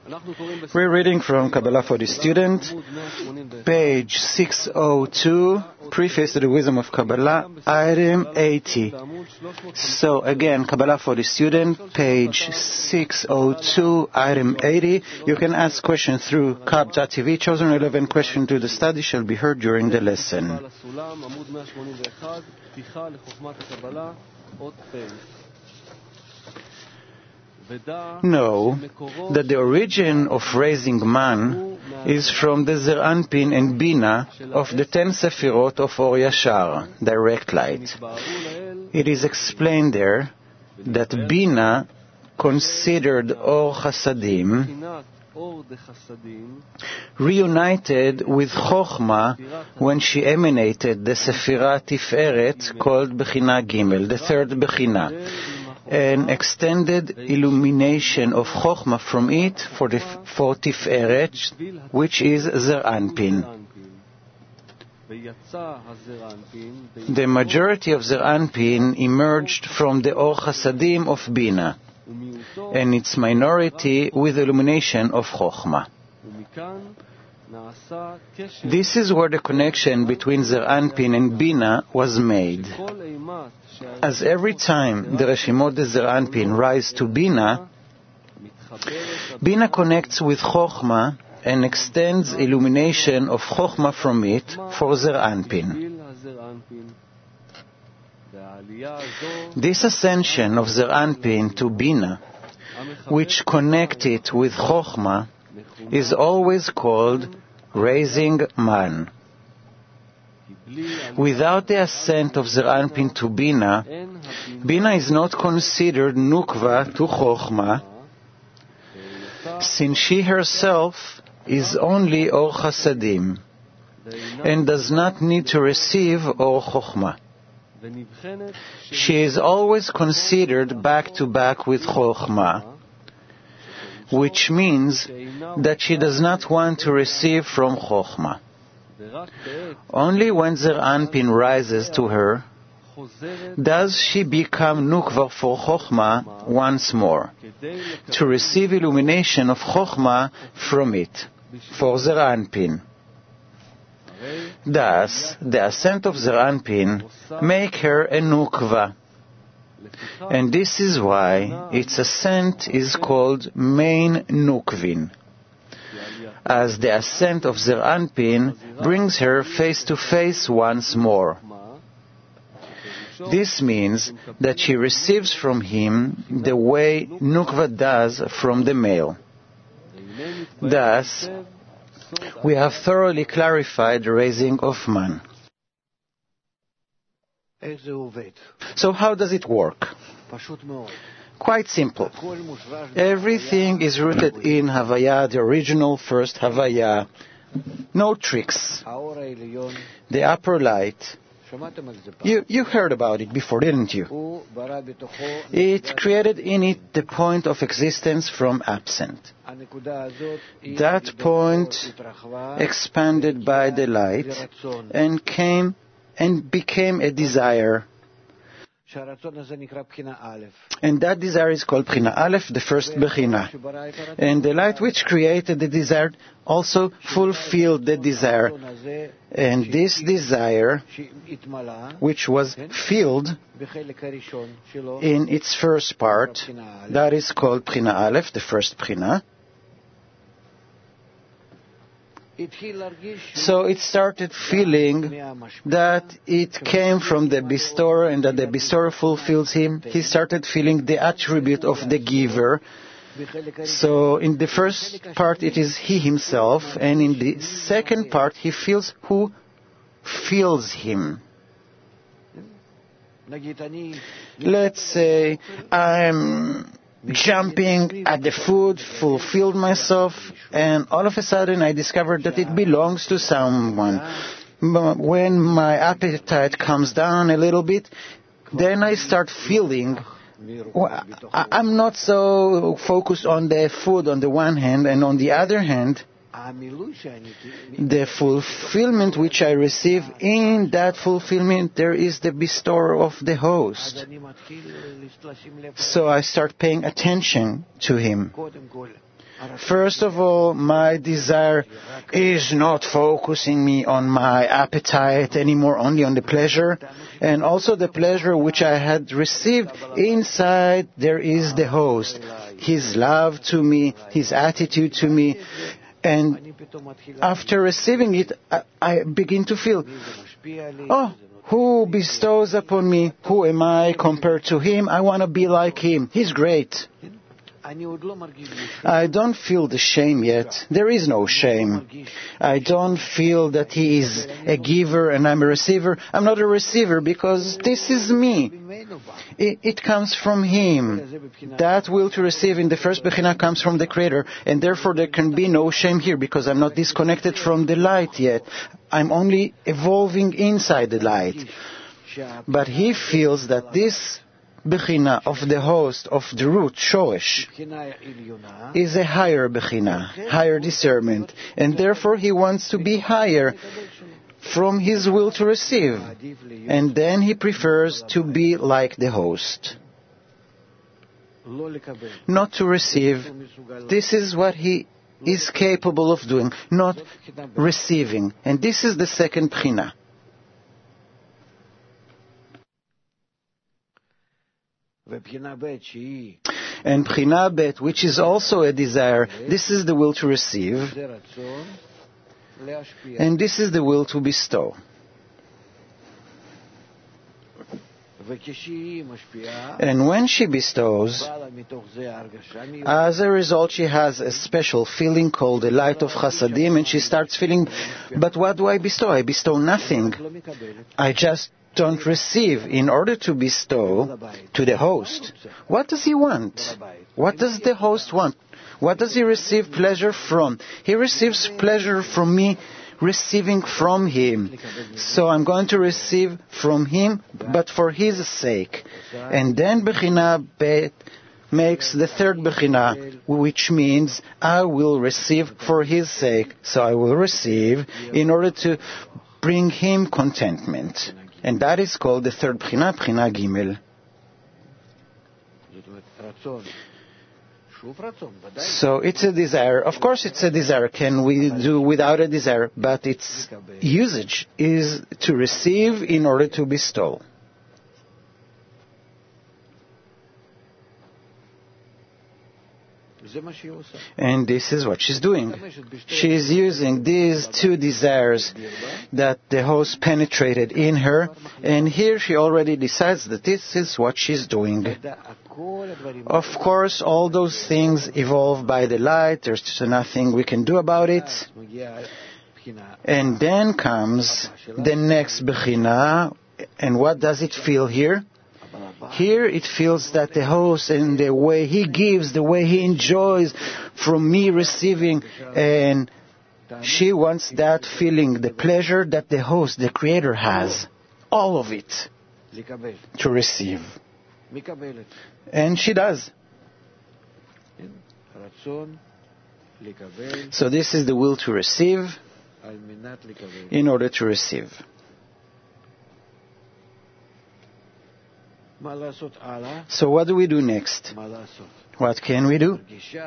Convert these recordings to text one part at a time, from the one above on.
We're reading from Kabbalah for the Student, page 602, Preface to the Wisdom of Kabbalah, item 80. So again, Kabbalah for the Student, page 602, item 80. You can ask questions through Kab.tv. Chosen relevant question to the study shall be heard during the lesson. Know that the origin of raising man is from the Zeir Anpin and Bina of the 10 Sefirot of Or Yashar, direct light. It is explained there that Bina considered Or Chasadim reunited with Chochmah when she emanated the Sefirah Tiferet called Bechina Gimel, the third Bechina, an extended illumination of Chochmah from it for Tiferet, which is Zeir Anpin. The majority of Zeir Anpin emerged from the Or Chasadim of Bina, and its minority with illumination of Chochmah. This is where the connection between Zeir Anpin and Bina was made. As every time the Reshimot de Zeir Anpin rise to Bina, Bina connects with Chochmah and extends illumination of Chochmah from it for Zeir Anpin. This ascension of Zeir Anpin to Bina, which connect it with Chochmah, is always called raising man. Without the ascent of Zeir Anpin to Bina, Bina is not considered Nukva to Chochmah, since she herself is only Or Chasadim and does not need to receive Or Chochmah. She is always considered back to back with Chochmah, which means that she does not want to receive from Chochmah. Only when Zeir Anpin rises to her does she become Nukva for Chochmah once more, to receive illumination of Chochmah from it, for Zeir Anpin. Thus, the ascent of Zeir Anpin make her a Nukva, and this is why its ascent is called main Nukvin, as the ascent of Zeir Anpin brings her face to face once more. This means that she receives from him the way Nukva does from the male. Thus, we have thoroughly clarified the raising of man. So how does it work? Quite simple. Everything is rooted in Havaya, the original first Havaya. No tricks. The upper light. You heard about it before, didn't you? It created in it the point of existence from absent. That point expanded by the light and came and became a desire. And that desire is called Bechina Aleph, the first Bechina. And the light which created the desire also fulfilled the desire. And this desire, which was filled in its first part, that is called Bechina Aleph, the first Bechina. So it started feeling that it came from the bestower and that the bestower fulfills him. He started feeling the attribute of the giver. So in the first part it is he himself, and in the second part he feels who fills him. Let's say I'm jumping at the food, fulfilled myself, and all of a sudden I discovered that it belongs to someone. When my appetite comes down a little bit, then I start feeling, I'm not so focused on the food on the one hand, and on the other hand, the fulfillment which I receive, in that fulfillment there is the bestower of the host. So I start paying attention to him. First of all, my desire is not focusing me on my appetite anymore, only on the pleasure. And also the pleasure which I had received. Inside there is the host. His love to me, his attitude to me. And after receiving it, I begin to feel, oh, who bestows upon me? Who am I compared to him? I want to be like him. He's great. I don't feel the shame yet. There is no shame. I don't feel that he is a giver and I'm a receiver. I'm not a receiver because this is me. It comes from him. That will to receive in the first Bechina comes from the Creator, and therefore there can be no shame here because I'm not disconnected from the light yet. I'm only evolving inside the light. But he feels that this Bechina of the host, of the root, Shoresh, is a higher Bechina, higher discernment, and therefore he wants to be higher from his will to receive, and then he prefers to be like the host. Not to receive, this is what he is capable of doing, not receiving, and this is the second Bechina. And Bechina Bet, which is also a desire, this is the will to receive, and this is the will to bestow. And when she bestows, as a result she has a special feeling called the light of Chasadim, and she starts feeling, but what do I bestow? I bestow nothing. I just don't receive. In order to bestow to the host, what does he want? What does the host want? What does he receive pleasure from? He receives pleasure from me receiving from him. So I'm going to receive from him, but for his sake. And then Bechina Bet makes the third Bechina, which means I will receive for his sake. So I will receive in order to bring him contentment. And that is called the third Bechina, Bechina Gimel. So it's a desire. Of course it's a desire. Can we do without a desire? But its usage is to receive in order to bestow. And this is what she's doing. She is using these two desires that the host penetrated in her, and here she already decides that this is what she's doing. Of course, all those things evolve by the light. There's nothing we can do about it. And then comes the next Bechina, and what does it feel here? Here it feels that the host and the way he gives, the way he enjoys from me receiving, and she wants that feeling, the pleasure that the host, the Creator has, all of it, to receive. And she does. So this is the will to receive in order to receive. So what do we do next? What can we do?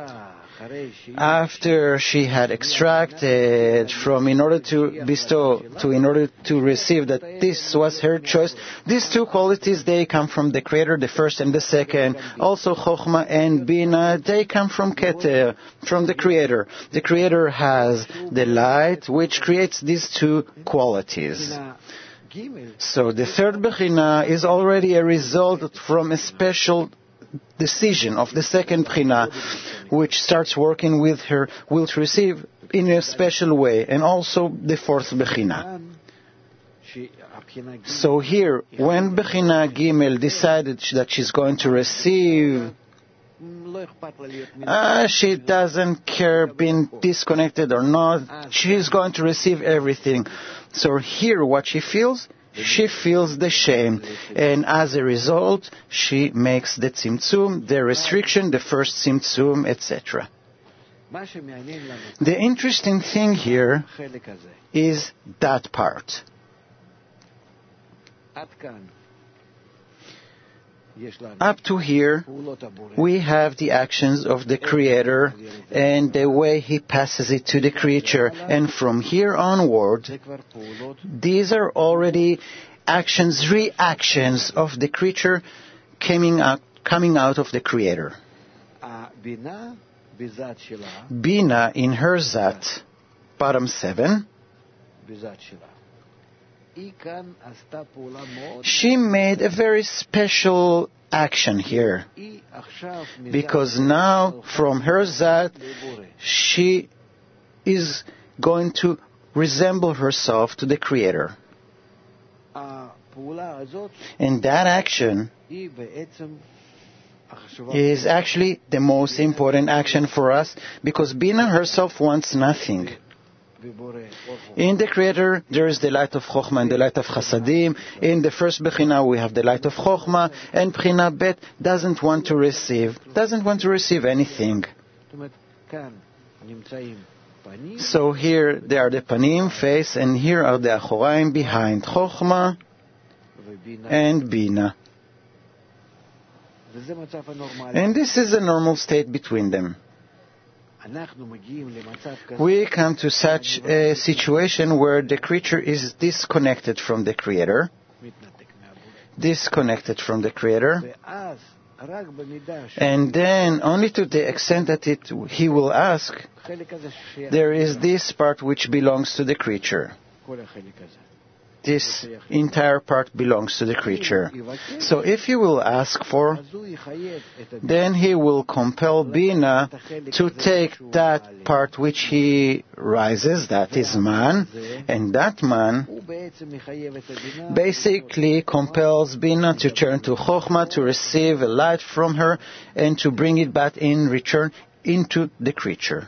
After she had extracted from in order to bestow to in order to receive, that this was her choice, these two qualities, they come from the Creator, the first and the second. Also Chokhmah and Bina, they come from Keter, from the Creator. The Creator has the light which creates these two qualities. So the third Bechina is already a result from a special decision of the second Bechina, which starts working with her will to receive in a special way, and also the fourth Bechina. So here, when Bechina Gimel decided that she's going to receive, she doesn't care being disconnected or not. She's going to receive everything. So here what she feels the shame. And as a result, she makes the tzimtzum, the restriction, the first tzimtzum, etc. The interesting thing here is that part. Up to here, we have the actions of the Creator and the way He passes it to the creature. And from here onward, these are already actions, reactions of the creature coming out of the Creator. Bina in her Zat, bottom 7, she made a very special action here, because now from her Zat she is going to resemble herself to the Creator. And that action is actually the most important action for us, because Bina herself wants nothing. In the Creator, there is the light of Chokhmah and the light of Chasadim. In the first Bechina, we have the light of Chokhmah, and Bechina Bet doesn't want to receive anything. So here they are the Panim, face, and here are the Achoraim, behind Chokhmah and Bina. And this is a normal state between them. We come to such a situation where the creature is disconnected from the Creator. And then, only to the extent that he will ask, there is this part which belongs to the creature. This entire part belongs to the creature. So if he will ask for, then he will compel Bina to take that part which he rises, that is man, and that man basically compels Bina to turn to Chokhmah, to receive a light from her, and to bring it back in return into the creature.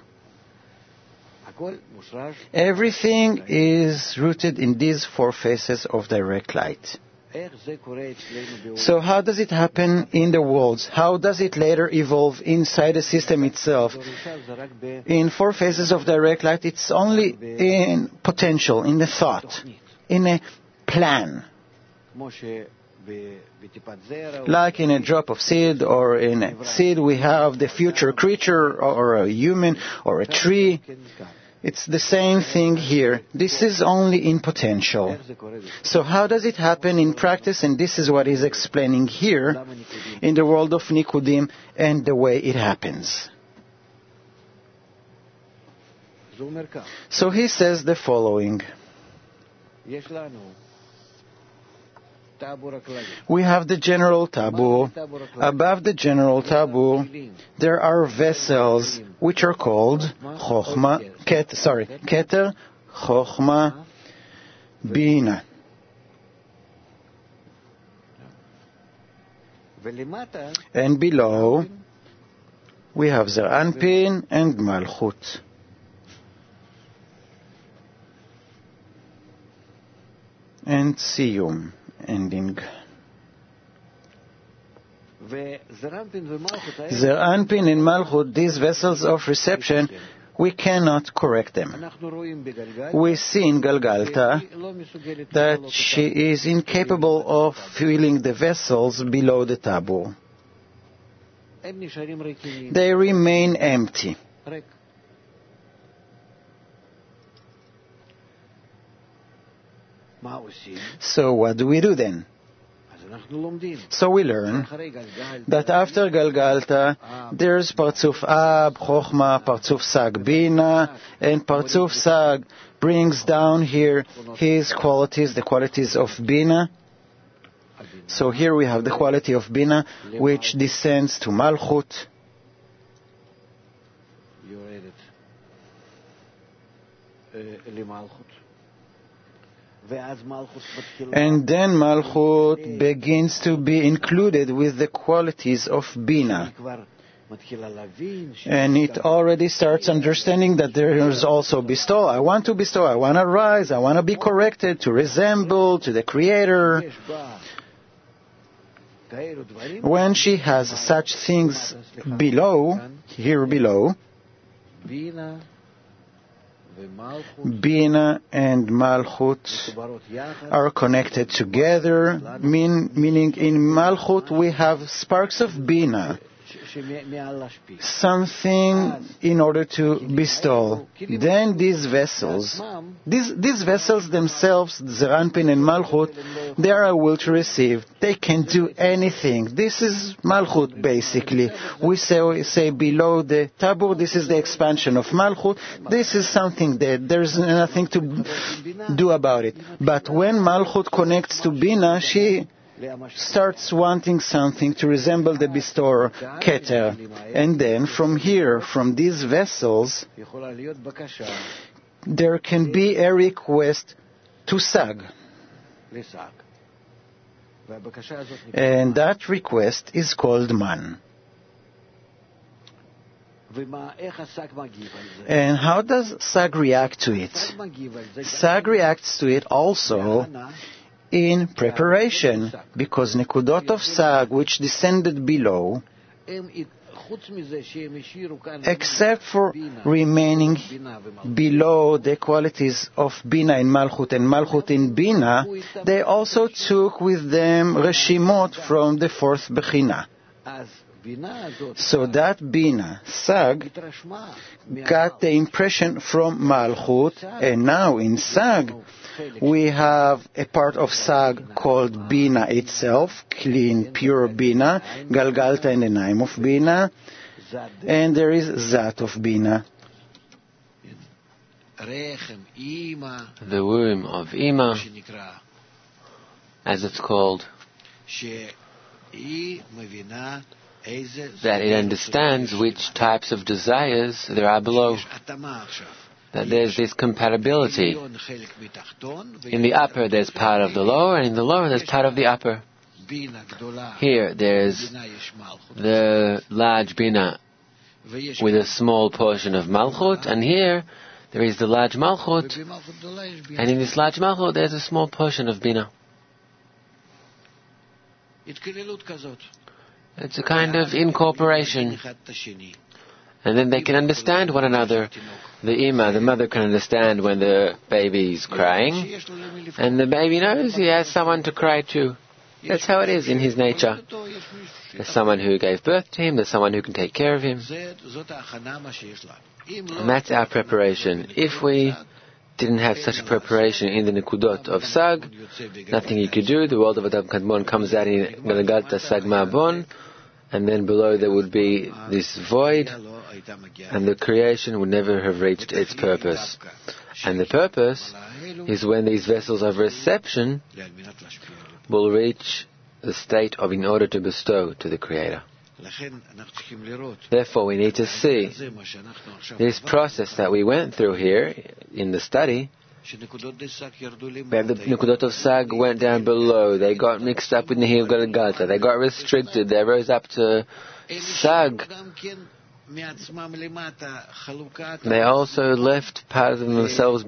Everything is rooted in these four phases of direct light. So how does it happen in the worlds? How does it later evolve inside the system itself? In four phases of direct light, it's only in potential, in the thought, in a plan. Like in a drop of seed, or in a seed we have the future creature, or a human, or a tree. It's the same thing here. This is only in potential. So how does it happen in practice? And this is what he's explaining here in the world of Nikudim and the way it happens. So he says the following. We have the general taboo. Above the general taboo, there are vessels which are called Keter, Chokhmah, Bina. And below, we have Zeir Anpin and Malchut. And Siyum. Ending. Zeir Anpin and Malchut, these vessels of reception, we cannot correct them. We see in Galgalta that she is incapable of filling the vessels below the taboo. They remain empty. So what do we do then? So we learn that after Galgalta, there's Parzuf Ab, Chokhmah, Parzuf Sag, Bina, and Parzuf Sag brings down here his qualities, the qualities of Bina. So here we have the quality of Bina, which descends to Malchut. And then Malchut begins to be included with the qualities of Bina. And it already starts understanding that there is also bestow. I want to bestow, I want to rise, I want to be corrected, to resemble to the Creator. When she has such things below, here below, Bina and Malchut are connected together, meaning in Malchut we have sparks of Bina, something in order to bestow. Then these vessels themselves, Zeranpin and Malchut, they are a will to receive. They can do anything. This is Malchut basically. We say below the Tabur, this is the expansion of Malchut. This is something that there's nothing to do about it. But when Malchut connects to Bina, she starts wanting something to resemble the bestower, Keter. And then from here, from these vessels, there can be a request to Sag. And that request is called Man. And how does Sag react to it? Sag reacts to it also in preparation, because Nekudot of Sag, which descended below, except for remaining below the qualities of Bina in Malchut and Malchut in Bina, they also took with them Reshimot from the fourth Bechina. So that Bina, Sag, got the impression from Malchut, and now in Sag, we have a part of Sag called Bina itself, clean, pure Bina, Galgalta in the name of Bina, and there is Zat of Bina. The womb of Ima, as it's called, that it understands which types of desires there are below. That there's this compatibility. In the upper there's part of the lower, and in the lower there's part of the upper. Here there's the large Bina with a small portion of Malchut, and here there is the large Malchut, and in this large Malchut there's a small portion of Bina. It's a kind of incorporation. And then they can understand one another. The Ima, the mother, can understand when the baby's crying, and the baby knows he has someone to cry to. That's how it is in his nature. There's someone who gave birth to him, there's someone who can take care of him. And that's our preparation. If we didn't have such a preparation in the Nekudot of Sag, nothing you could do. The world of Adam Kadmon comes out in Galgalta Sag Ma'abon, and then below there would be this void, and the creation would never have reached its purpose. And the purpose is when these vessels of reception will reach the state of in order to bestow to the Creator. Therefore, we need to see this process that we went through here in the study, where the Nekudot of Sag went down below, they got mixed up with Nehil Galgalta, they got restricted, they rose up to Sag. They also left part of themselves,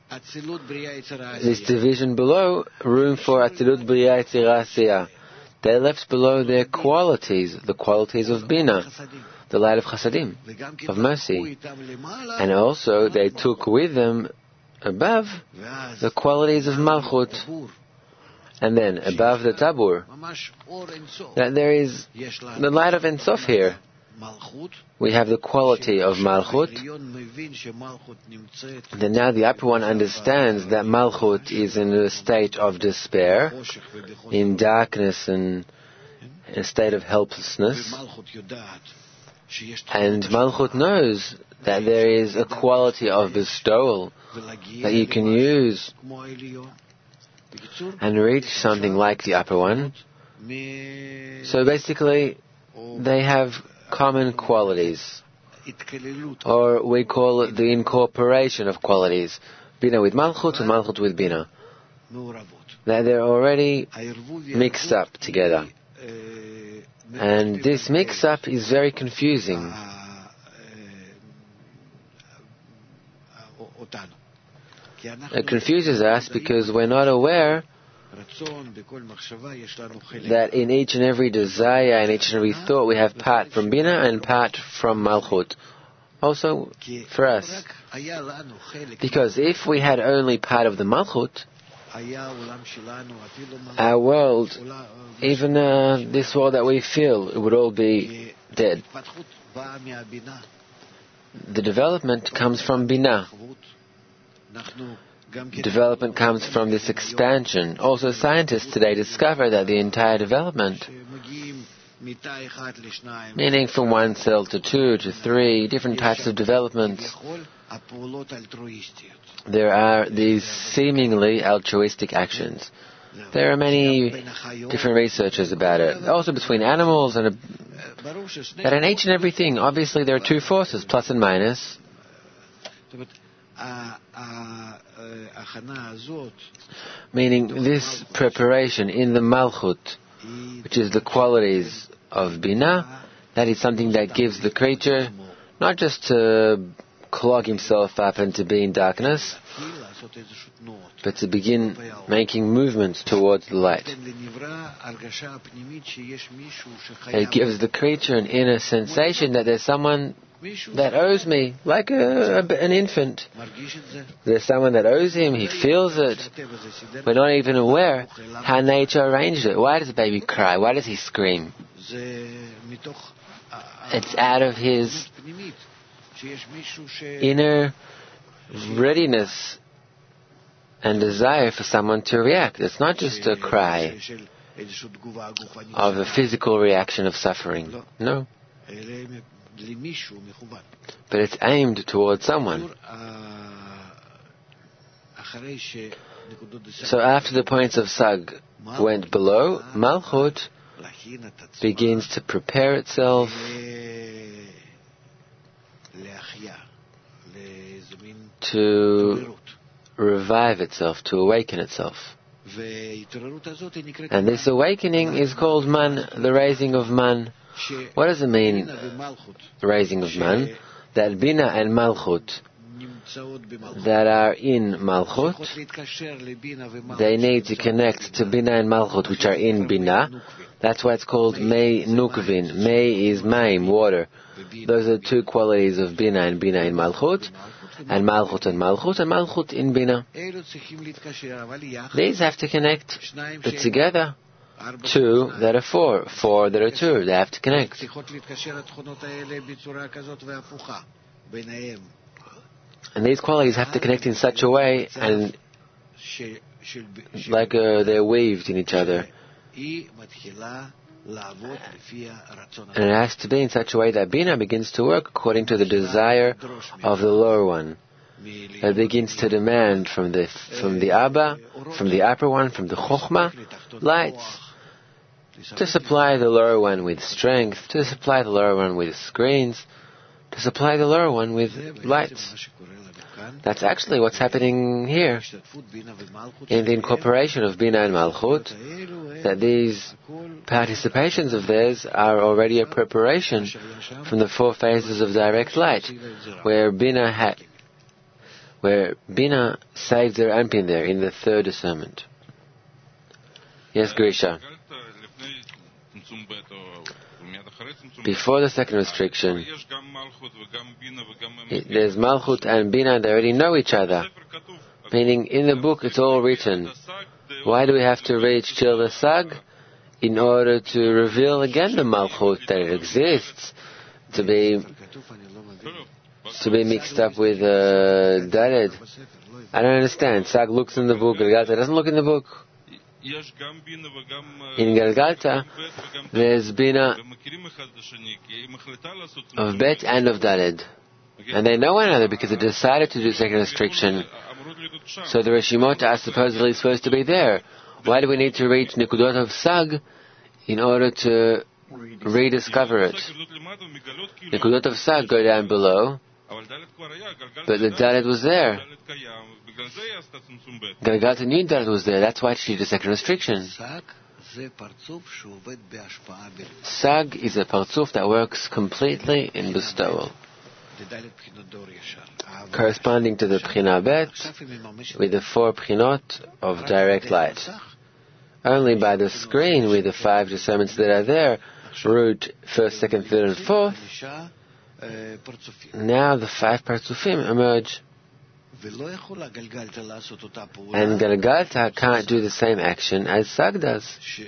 this division below, room for Atzilut B'riya Yetzirah Asiyah. They left below their qualities, the qualities of Bina, the light of Chasadim, of mercy. And also they took with them above the qualities of Malchut. And then above the Tabur, that there is the light of Ein Sof here. We have the quality of Malchut. Then now the upper one understands that Malchut is in a state of despair, in darkness and a state of helplessness. And Malchut knows that there is a quality of bestowal that you can use and reach something like the upper one. So basically, they have common qualities, or we call it the incorporation of qualities. Bina with Malchut and Malchut with Bina. That they're already mixed up together. And this mix-up is very confusing. It confuses us because we're not aware that in each and every desire and each and every thought we have part from Bina and part from Malchut. also for us. Because if we had only part of the Malchut, our world, even this world that we feel, it would all be dead. The development comes from Binah. Development comes from this expansion. Also, scientists today discover that the entire development, meaning from one cell to 2 to 3, different types of developments, there are these seemingly altruistic actions. There are many different researches about it. Also between animals and that in each and everything, obviously there are two forces, plus and minus. Meaning this preparation in the Malchut, which is the qualities of Binah, that is something that gives the creature not just to clog himself up and to be in darkness, but to begin making movements towards the light. It gives the creature an inner sensation that there's someone that owes me, like an infant. There's someone that owes him, he feels it. We're not even aware how nature arranged it. Why does a baby cry? Why does he scream? It's out of his inner readiness and desire for someone to react. It's not just a cry of a physical reaction of suffering. No. But it's aimed towards someone. So after the points of Sag went below, Malchut begins to prepare itself to revive itself, to awaken itself. And this awakening is called Man, the raising of Man. What does it mean, the raising of Man? That Binah and Malchut that are in Malchut, they need to connect to Binah and Malchut, which are in Binah. That's why it's called Mei Nukvin. Mei is Maim, water. Those are the two qualities of Binah and Binah in Malchut, and Malchut in Binah. These have to connect, but together, 2 that are 4, 4 that are 2, they have to connect. And these qualities have to connect in such a way, and like they're weaved in each other. And it has to be in such a way that Binah begins to work according to the desire of the lower one. It begins to demand from the Abba, from the upper one, from the Chokhmah, lights, to supply the lower one with strength, to supply the lower one with screens, to supply the lower one with lights. That's actually what's happening here in the incorporation of Binah and Malchut, that these participations of theirs are already a preparation from the 4 phases of direct light, where Binah saves their Anpin there in the 3rd discernment. Yes, Grisha. Before the 2nd restriction, there's Malchut and Binah, they already know each other. Meaning, in the book it's all written. Why do we have to reach till the Sag? In order to reveal again the Malchut, that it exists, to be mixed up with Dared. I don't understand. Sag looks in the book, Galgalta doesn't look in the book. In Galgalta, there's Binah of Bet and of Dared. And they know one another because they decided to do 2nd restriction. So the Reshimot are supposedly supposed to be there. Why do we need to reach Nikudot of Sag in order to rediscover it? Nikudot of Sag go down below, but the Dared was there. Galgalta knew Dared was there. That's why she did a 2nd restriction. Sag is a Partzuf that works completely in bestowal, corresponding to the Pchina Bet with the 4 Pchinot of direct light. Only by the screen with the 5 discernments that are there, root 1st, 2nd, 3rd and 4th, Now the 5 Partsufim emerge. And Galgalta can't do the same action as Sag does.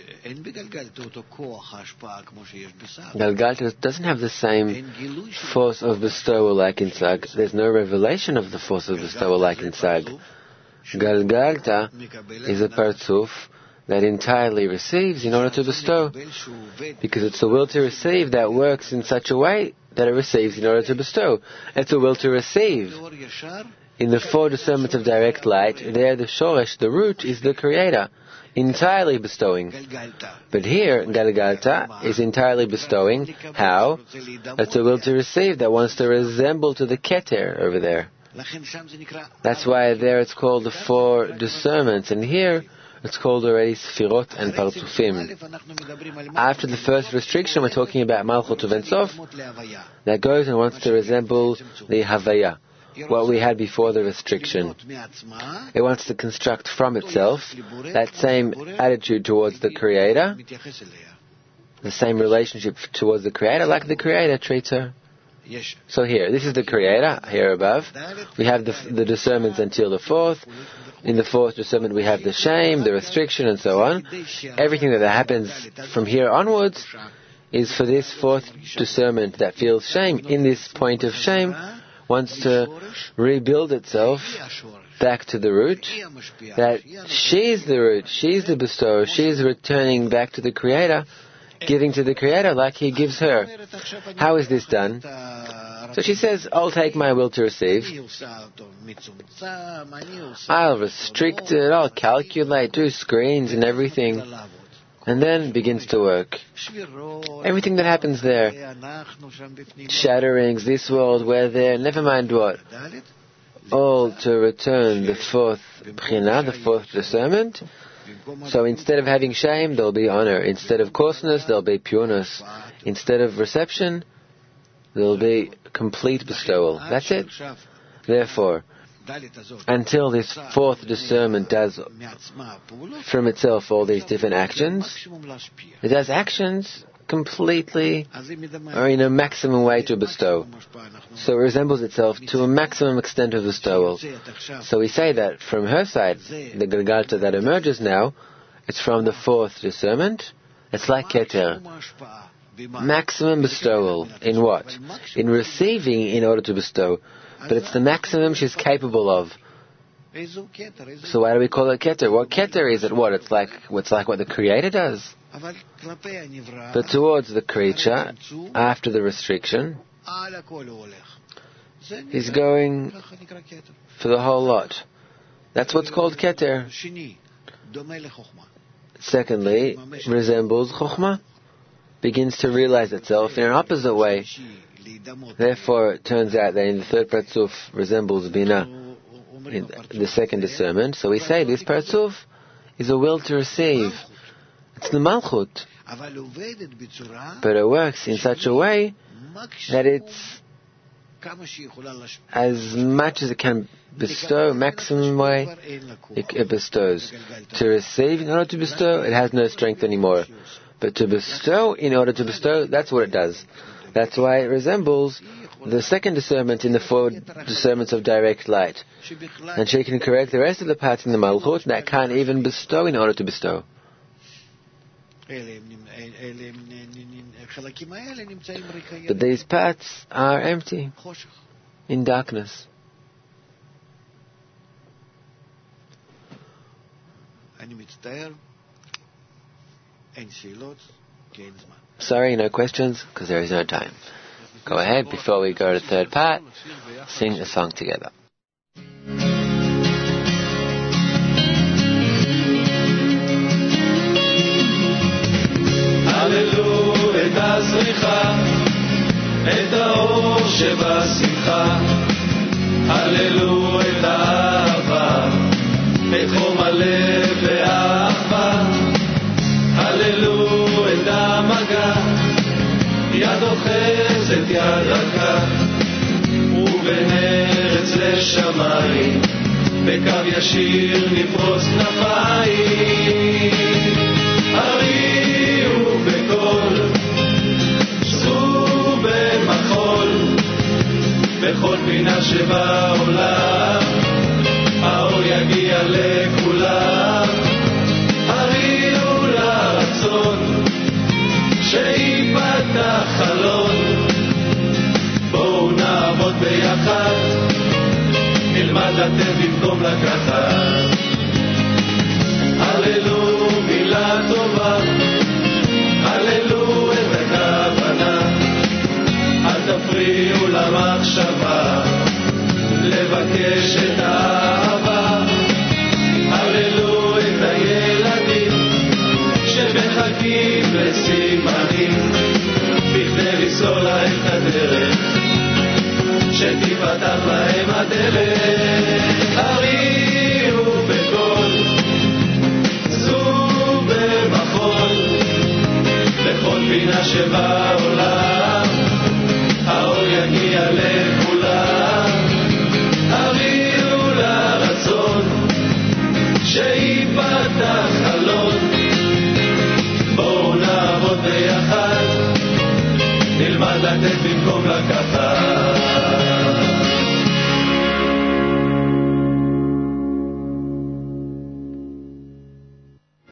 Galgalta doesn't have the same force of bestowal like in Sag. There's no revelation of the force of bestowal like in Sag. Galgalta is a Partsuf that entirely receives in order to bestow, because it's the will to receive that works in such a way that it receives in order to bestow. It's a will to receive. In the 4 discernments of direct light, there the shoresh, the root, is the Creator, entirely bestowing. But here, Galgalta is entirely bestowing. How? It's a will to receive that wants to resemble to the Keter over there. That's why there it's called the 4 discernments, and here it's called already Sfirot and Partsufim. After the first restriction, we're talking about Malchut of Ein Sof, that goes and wants to resemble the Havaya, what we had before the restriction. It wants to construct from itself that same attitude towards the Creator, the same relationship towards the Creator, like the Creator treats her. So here, this is the Creator, here above. We have the discernments until the 4th. In the 4th discernment we have the shame, the restriction, and so on. Everything that happens from here onwards is for this 4th discernment that feels shame. In this point of shame, wants to rebuild itself back to the root, that she's the root, she's the bestower, she's returning back to the Creator, giving to the Creator like He gives her. How is this done? So she says, I'll take my will to receive, I'll restrict it, I'll calculate, do screens and everything, and then begins to work. Everything that happens there, shatterings, this world, we're there, never mind what, all to return the 4th Bchina, the 4th discernment. So instead of having shame, there'll be honor. Instead of coarseness, there'll be pureness. Instead of reception, there'll be complete bestowal. That's it. Therefore, until this 4th discernment does from itself all these different actions, it does actions completely or in a maximum way to bestow. So it resembles itself to a maximum extent of bestowal. So we say that from her side, the Galgalta that emerges now, it's from the 4th discernment. It's like Keter. Maximum bestowal. In what? In receiving in order to bestow. But it's the maximum she's capable of. So why do we call it Keter? What Keter is it? What? It's like what the Creator does. But towards the creature, after the restriction, he's going for the whole lot. That's what's called Keter. Secondly, resembles Chokhmah, begins to realize itself in an opposite way. Therefore, it turns out that in the 3rd Partsuf resembles Bina in the 2nd discernment. So we say this Partsuf is a will to receive. It's the Malchut. But it works in such a way that it's as much as it can bestow, maximum way, it bestows. To receive in order to bestow, it has no strength anymore. But to bestow in order to bestow, that's what it does. That's why it resembles the 2nd discernment in the 4 discernments of direct light. And she can correct the rest of the parts in the Malchut that can't even bestow in order to bestow. But these parts are empty, in darkness. Sorry, no questions, because there is no time. Go ahead, before we go to the 3rd part, sing a song together. הללו את הזריחה, את האור שבשמחה, הללו את האהבה, את חום הלב והאחווה, הללו את המגע, יד אוחזת יד רכה, ובין ארץ לשמיים, בקו ישיר נפרוס כנפיים. הריעו בקול, שרו במחול, בכל פינה שבעולם, האור יגיע לכולם. הריעו לרצון שיפתח חלון, בואו נעבוד ביחד, נלמד לתת במקום לקחת. הללו מילה טובה, הללו את הכוונה, אל תפריעו למחשבה לבקש את האהבה. הללו את הילדים שמחכים לסימנים, בכדי לסלול להם את הדרך, שתפתח להם הדלת. הריעו בקול, זו במחול, בכל פינה שבעולם, האור יגיע